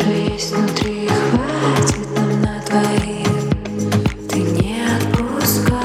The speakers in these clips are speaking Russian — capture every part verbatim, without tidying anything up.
что есть внутри, хватит нам на двоих. Ты не отпускай.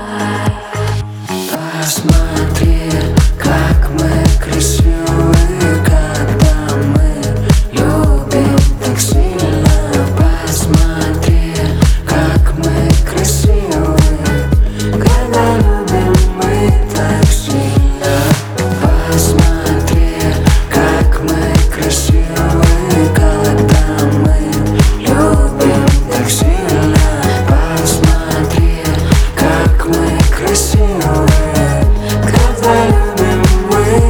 Посмотри, как мы красивы, когда мы любим так сильно. Посмотри, как мы красивы, когда любим мы так сильно. Посмотри, как мы красивы, когда мы любим так сильно. Посмотри, как мы красивы, когда любим мы.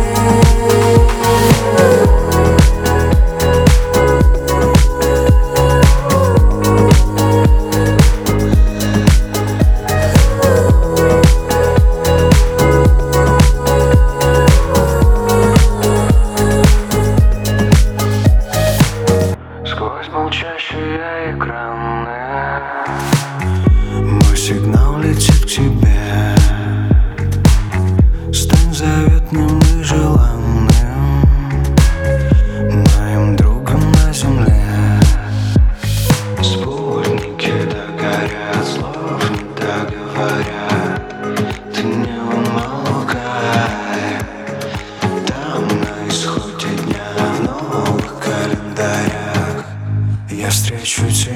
Сквозь молчащие экраны мой сигнал летит к тебе. Стань заветным и желанным, моим другом на земле. Спутники догорят, слов не договоря. Ты не умолкай, там на исходе дня в новых календарях я встречу тебя.